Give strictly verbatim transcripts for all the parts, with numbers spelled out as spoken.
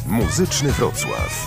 Muzyczny Wrocław.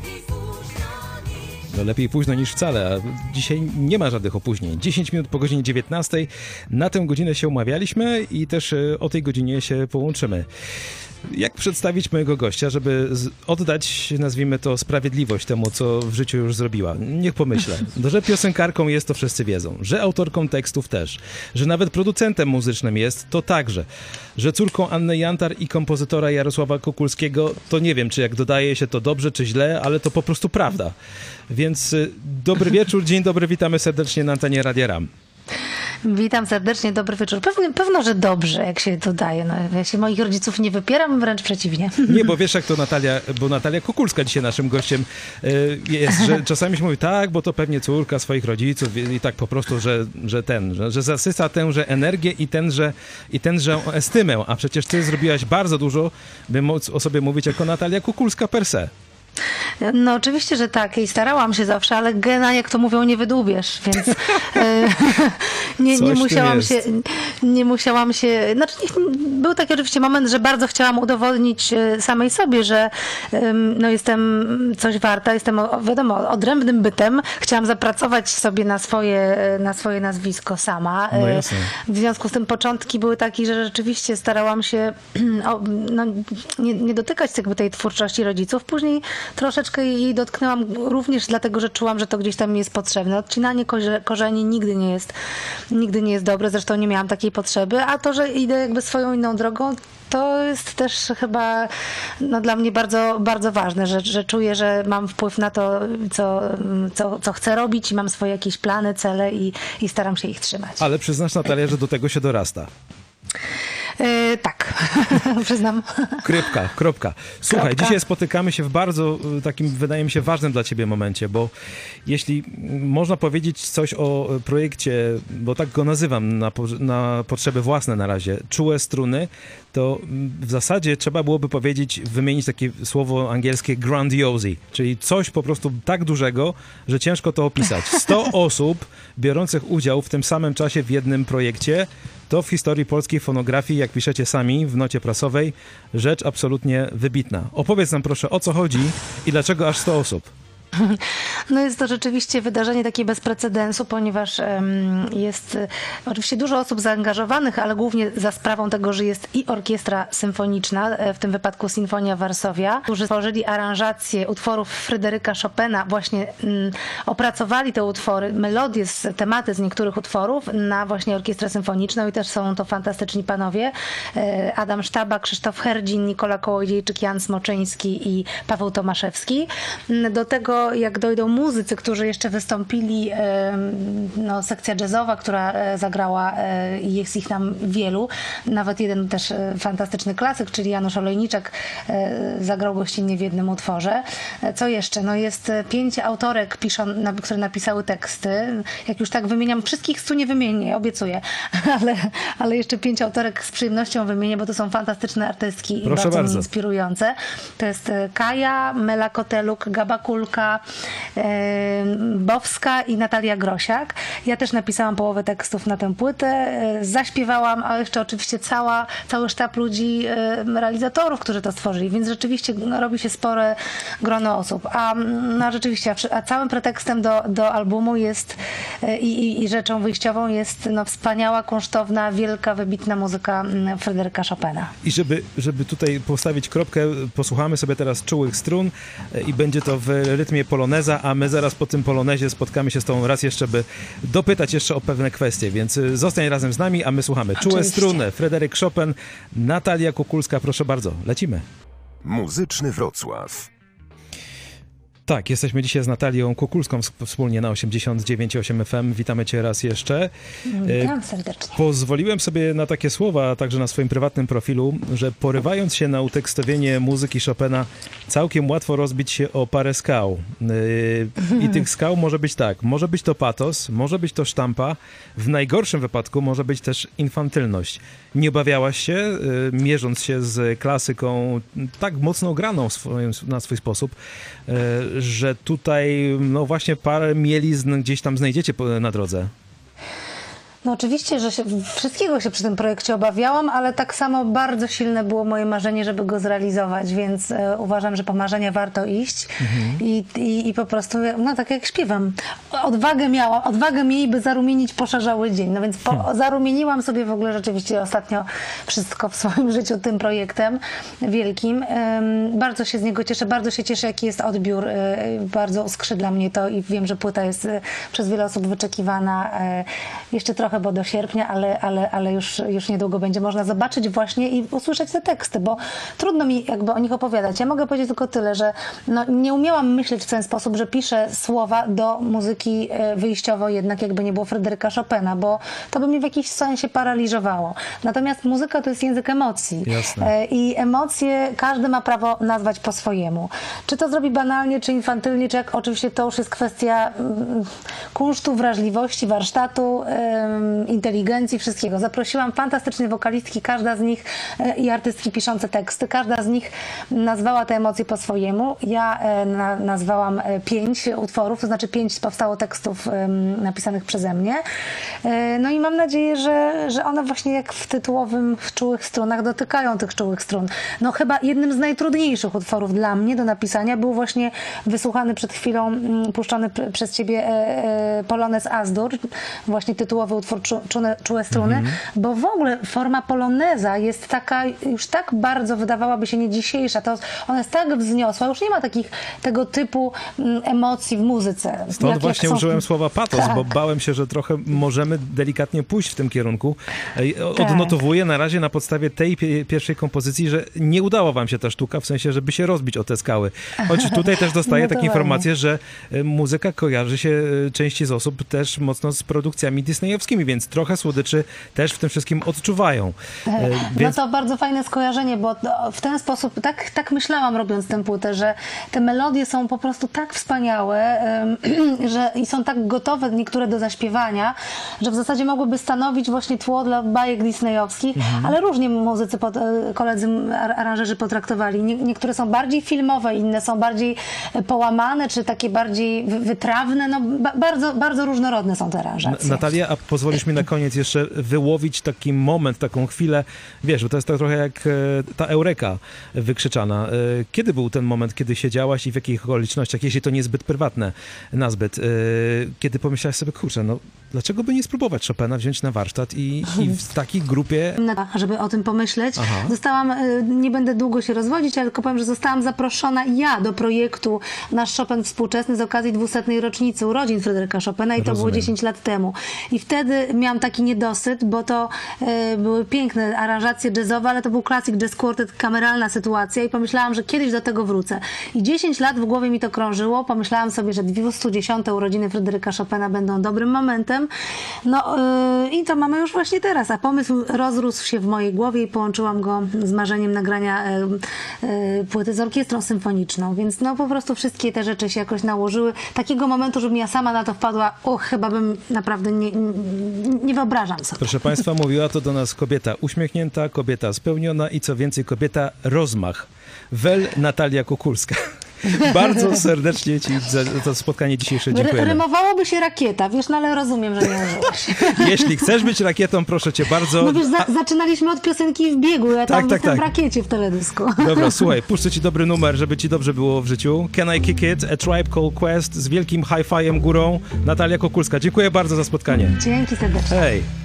No lepiej późno niż wcale, a dzisiaj nie ma żadnych opóźnień. dziesięć minut po godzinie dziewiętnastej. Na tę godzinę się umawialiśmy i też o tej godzinie się połączymy. Jak przedstawić mojego gościa, żeby oddać, nazwijmy to, sprawiedliwość temu, co w życiu już zrobiła? Niech pomyślę. No, że piosenkarką jest, to wszyscy wiedzą. Że autorką tekstów też. Że nawet producentem muzycznym jest, to także. Że córką Anny Jantar i kompozytora Jarosława Kukulskiego, to nie wiem, czy jak dodaje się to dobrze, czy źle, ale to po prostu prawda. Więc y, dobry wieczór, dzień dobry, witamy serdecznie na antenie Radia RAM. Witam serdecznie, dobry wieczór. Pewnie, pewno, że dobrze, jak się dodaje. No, ja się moich rodziców nie wypieram, wręcz przeciwnie. Nie, bo wiesz jak to Natalia, bo Natalia Kukulska dzisiaj naszym gościem jest, że czasami się mówi tak, bo to pewnie córka swoich rodziców i tak po prostu, że, że ten, że, że zasysa tęże energię i tenże, i tenże estymę, a przecież ty zrobiłaś bardzo dużo, by móc o sobie mówić jako Natalia Kukulska per se. No oczywiście, że tak i starałam się zawsze, ale gena, jak to mówią, nie wydłubiesz, więc e, nie, nie musiałam się, nie musiałam się, znaczy był taki oczywiście moment, że bardzo chciałam udowodnić samej sobie, że no, jestem coś warta, jestem wiadomo odrębnym bytem, chciałam zapracować sobie na swoje, na swoje nazwisko sama. No jasne. W związku z tym początki były takie, że rzeczywiście starałam się no, nie, nie dotykać jakby tej twórczości rodziców, później troszeczkę jej dotknęłam również dlatego, że czułam, że to gdzieś tam jest potrzebne. Odcinanie korzeni nigdy nie jest, nigdy nie jest dobre, zresztą nie miałam takiej potrzeby, a to, że idę jakby swoją inną drogą, to jest też chyba no, dla mnie bardzo, bardzo ważne, że, że czuję, że mam wpływ na to, co, co, co chcę robić i mam swoje jakieś plany, cele i, i staram się ich trzymać. Ale przyznasz, Natalia, że do tego się dorasta. Yy, tak, przyznam. Krypka, kropka. Słuchaj, Kropka. Dzisiaj spotykamy się w bardzo takim, wydaje mi się, ważnym dla ciebie momencie, bo jeśli można powiedzieć coś o projekcie, bo tak go nazywam na, na potrzeby własne na razie, Czułe struny, to w zasadzie trzeba byłoby powiedzieć, wymienić takie słowo angielskie grandiose, czyli coś po prostu tak dużego, że ciężko to opisać. sto osób biorących udział w tym samym czasie w jednym projekcie, to w historii polskiej fonografii, jak piszecie sami w nocie prasowej, rzecz absolutnie wybitna. Opowiedz nam proszę, o co chodzi i dlaczego aż sto osób? No jest to rzeczywiście wydarzenie takie bez precedensu, ponieważ um, jest um, oczywiście dużo osób zaangażowanych, ale głównie za sprawą tego, że jest i orkiestra symfoniczna, w tym wypadku Sinfonia Varsovia, którzy stworzyli aranżację utworów Fryderyka Chopina, właśnie um, opracowali te utwory, melodie, z, tematy z niektórych utworów na właśnie orkiestrę symfoniczną i też są to fantastyczni panowie. Adam Sztaba, Krzysztof Herdzin, Nikola Kołodziejczyk, Jan Smoczyński i Paweł Tomaszewski. Do tego jak dojdą muzycy, którzy jeszcze wystąpili, no, sekcja jazzowa, która zagrała i jest ich tam wielu, nawet jeden też fantastyczny klasyk, czyli Janusz Olejniczak zagrał gościnnie w jednym utworze. Co jeszcze? No jest pięć autorek, piszą, które napisały teksty. Jak już tak wymieniam, wszystkich stu nie wymienię, obiecuję, ale, ale jeszcze pięć autorek z przyjemnością wymienię, bo to są fantastyczne artystki i bardzo, bardzo mnie inspirujące. To jest Kaja, Mela Koteluk, Gaba Kulka, Bowska i Natalia Grosiak. Ja też napisałam połowę tekstów na tę płytę, zaśpiewałam, a jeszcze oczywiście cała, cały sztab ludzi, realizatorów, którzy to stworzyli, więc rzeczywiście robi się spore grono osób. A no, rzeczywiście, a całym pretekstem do, do albumu jest i, i, i rzeczą wyjściową jest no, wspaniała, kunsztowna, wielka, wybitna muzyka Fryderyka Chopina. I żeby, żeby tutaj postawić kropkę, posłuchamy sobie teraz Czułych strun i będzie to w rytmie poloneza, a my zaraz po tym polonezie spotkamy się z tobą raz jeszcze, by dopytać jeszcze o pewne kwestie, więc zostań razem z nami, a my słuchamy. Czułe struny, Fryderyk Chopin, Natalia Kukulska, proszę bardzo, lecimy. Muzyczny Wrocław. Tak, jesteśmy dzisiaj z Natalią Kukulską wspólnie na osiemdziesiąt dziewięć przecinek osiem F M. Witamy cię raz jeszcze. Witam serdecznie. Pozwoliłem sobie na takie słowa, także na swoim prywatnym profilu, że porywając się na utekstowienie muzyki Chopina, całkiem łatwo rozbić się o parę skał. I tych skał może być tak, może być to patos, może być to sztampa, w najgorszym wypadku może być też infantylność. Nie obawiałaś się, mierząc się z klasyką tak mocno graną na swój sposób, że tutaj no właśnie parę mielizn gdzieś tam znajdziecie na drodze? No oczywiście, że się, wszystkiego się przy tym projekcie obawiałam, ale tak samo bardzo silne było moje marzenie, żeby go zrealizować, więc e, uważam, że po marzenia warto iść mhm. I, i, i po prostu, no tak jak śpiewam, odwagę miałam, odwagę miej, by zarumienić poszarzały dzień, no więc po, hmm. zarumieniłam sobie w ogóle rzeczywiście ostatnio wszystko w swoim życiu tym projektem wielkim. Um, bardzo się z niego cieszę, bardzo się cieszę, jaki jest odbiór, e, bardzo uskrzydla mnie to i wiem, że płyta jest e, przez wiele osób wyczekiwana, e, jeszcze trochę bo do sierpnia, ale, ale, ale już, już niedługo będzie można zobaczyć właśnie i usłyszeć te teksty, bo trudno mi jakby o nich opowiadać. Ja mogę powiedzieć tylko tyle, że no, nie umiałam myśleć w ten sposób, że piszę słowa do muzyki wyjściowo jednak jakby nie było Fryderyka Chopina, bo to by mnie w jakiś sensie paraliżowało. Natomiast muzyka to jest język emocji. Jasne. I emocje każdy ma prawo nazwać po swojemu. Czy to zrobi banalnie, czy infantylnie, czy jak, oczywiście to już jest kwestia mm, kunsztu, wrażliwości, warsztatu, ym, inteligencji, wszystkiego. Zaprosiłam fantastyczne wokalistki, każda z nich e, i artystki piszące teksty, każda z nich nazwała te emocje po swojemu. Ja e, na, nazwałam e, pięć utworów, to znaczy pięć powstało tekstów e, napisanych przeze mnie. E, no i mam nadzieję, że, że one właśnie jak w tytułowym w czułych strunach dotykają tych czułych strun. No chyba jednym z najtrudniejszych utworów dla mnie do napisania był właśnie wysłuchany przed chwilą, m, puszczony p- przez ciebie e, e, Polonez Azdur, właśnie tytułowy utwór Czune, czułe struny, mm-hmm. bo w ogóle forma poloneza jest taka, już tak bardzo wydawałaby się nie dzisiejsza, to ona jest tak wzniosła, już nie ma takich tego typu mm, emocji w muzyce. Stąd jak, właśnie jak są... użyłem słowa patos, tak. bo bałem się, że trochę możemy delikatnie pójść w tym kierunku. Odnotowuję na razie na podstawie tej pie- pierwszej kompozycji, że nie udała wam się ta sztuka, w sensie, żeby się rozbić o te skały. Choć tutaj też dostaję no takie informacje, że muzyka kojarzy się części z osób też mocno z produkcjami disneyowskimi, więc trochę słodyczy też w tym wszystkim odczuwają. E, więc... No to bardzo fajne skojarzenie, bo w ten sposób, tak, tak myślałam robiąc tę płytę, że te melodie są po prostu tak wspaniałe że, i są tak gotowe niektóre do zaśpiewania, że w zasadzie mogłyby stanowić właśnie tło dla bajek disneyowskich, mhm. ale różnie muzycy, pod, koledzy, aranżerzy potraktowali. Nie, niektóre są bardziej filmowe, inne są bardziej połamane, czy takie bardziej wytrawne. No, ba, bardzo, bardzo różnorodne są te aranżacje. Natalia, a pozwolisz mi na koniec jeszcze wyłowić taki moment, taką chwilę, wiesz, bo to jest tak trochę jak e, ta eureka wykrzyczana. E, kiedy był ten moment, kiedy siedziałaś i w jakich okolicznościach, jeśli to niezbyt prywatne, nazbyt, e, kiedy pomyślałaś sobie, kurczę, no dlaczego by nie spróbować Chopina wziąć na warsztat i, i w takiej grupie... Żeby o tym pomyśleć. Aha. Zostałam, nie będę długo się rozwodzić, ale tylko powiem, że zostałam zaproszona ja do projektu Nasz Chopin Współczesny z okazji dwusetnej rocznicy urodzin Fryderyka Chopina i to Rozumiem. było dziesięć lat temu. I wtedy miałam taki niedosyt, bo to e, były piękne aranżacje jazzowe, ale to był classic jazz quartet, kameralna sytuacja i pomyślałam, że kiedyś do tego wrócę. I dziesięć lat w głowie mi to krążyło. Pomyślałam sobie, że dwieście dziesiąte urodziny Fryderyka Chopina będą dobrym momentem. No yy, i to mamy już właśnie teraz. A pomysł rozrósł się w mojej głowie i połączyłam go z marzeniem nagrania yy, yy, płyty z orkiestrą symfoniczną. Więc no po prostu wszystkie te rzeczy się jakoś nałożyły. Takiego momentu, żebym ja sama na to wpadła, och, chyba bym naprawdę nie, nie, nie wyobrażam sobie. Proszę Państwa, mówiła to do nas kobieta uśmiechnięta, kobieta spełniona i co więcej, kobieta rozmach. Wel Natalia Kukulska. Bardzo serdecznie Ci za to spotkanie dzisiejsze dziękujemy. Rymowałoby się rakieta, wiesz, no ale rozumiem, że nie użyłaś. Jeśli chcesz być rakietą, proszę Cię bardzo. No wiesz, za zaczynaliśmy od piosenki w biegu, ja tam tak, tak, jestem tak. w rakiecie w teledysku. Dobra, słuchaj, puszczę Ci dobry numer, żeby Ci dobrze było w życiu. Can I Kick It? A Tribe Called Quest z wielkim hi-fiem górą. Natalia Kukulska. Dziękuję bardzo za spotkanie. Dzięki serdecznie. Hej.